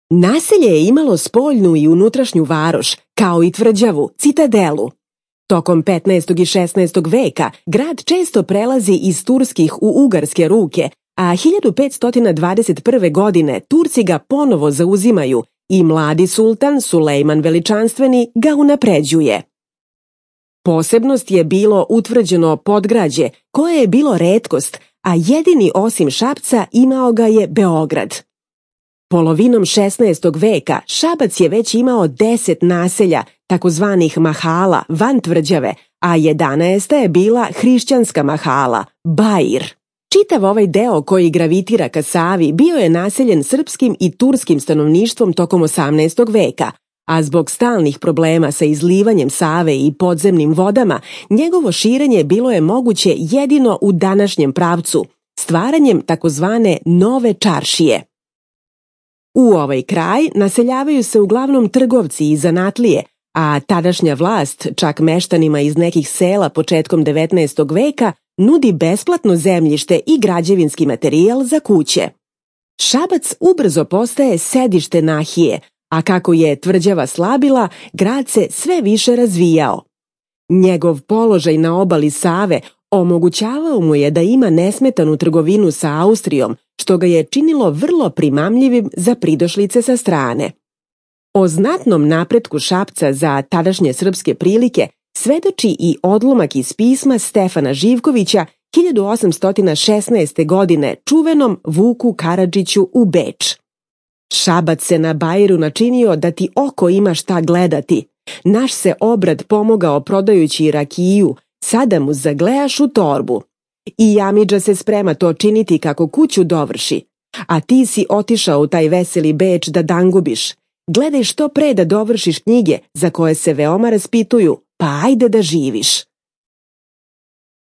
Naselje je imalo spoljnu i unutrašnju varoš, kao i tvrđavu, citadelu. Tokom 15. i 16. veka grad često prelazi iz turskih u ugarske ruke, a 1521. godine Turci ga ponovo zauzimaju i mladi sultan Sulejman Veličanstveni ga unapređuje. Posebnost je bilo utvrđeno podgrađe, koje je bilo retkost, a jedini osim Šapca imao ga je Beograd. Polovinom 16. veka Šabac je već imao 10 naselja, takozvanih mahala, van tvrđave, a 11. je bila hrišćanska mahala, Bair. Čitav ovaj deo koji gravitira ka Savi bio je naseljen srpskim i turskim stanovništvom tokom 18. veka, a zbog stalnih problema sa izlivanjem Save i podzemnim vodama, njegovo širenje bilo je moguće jedino u današnjem pravcu, stvaranjem takozvane nove čaršije. U ovaj kraj naseljavaju se uglavnom trgovci i zanatlije, a tadašnja vlast, čak meštanima iz nekih sela početkom 19. veka, nudi besplatno zemljište i građevinski materijal za kuće. Šabac ubrzo postaje sedište nahije, a kako je tvrđava slabila, grad se sve više razvijao. Njegov položaj na obali Save omogućavao mu je da ima nesmetanu trgovinu sa Austrijom, što ga je činilo vrlo primamljivim za pridošlice sa strane. O znatnom napretku Šapca za tadašnje srpske prilike svedoči i odlomak iz pisma Stefana Živkovića 1816. godine čuvenom Vuku Karadžiću u Beč. Šabac se na Bairu načinio da ti oko ima šta gledati. Naš se obrad pomogao prodajući rakiju, sada mu zaglejaš u torbu. I Jamidža se sprema to činiti kako kuću dovrši. A ti si otišao u taj veseli Beč da dangubiš. Gledaj što pre da dovršiš knjige za koje se veoma raspituju, pa ajde da živiš.